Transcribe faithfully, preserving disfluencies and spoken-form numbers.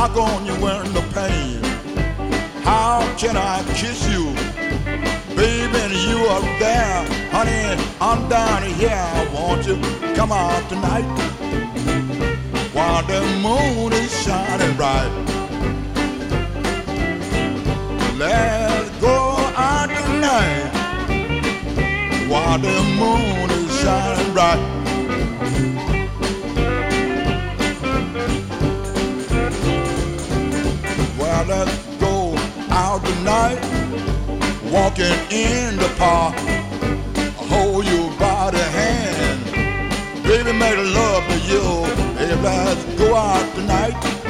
how come you wearing the pain? How can I kiss you? Baby, and you up there, honey, I'm down here. Won't you come out tonight while the moon is shining bright? Let's go out tonight while the moon is shining bright. Well, let's go out tonight, walking in the park. Hold you by the hand, baby, make love to you. Hey, let's go out tonight.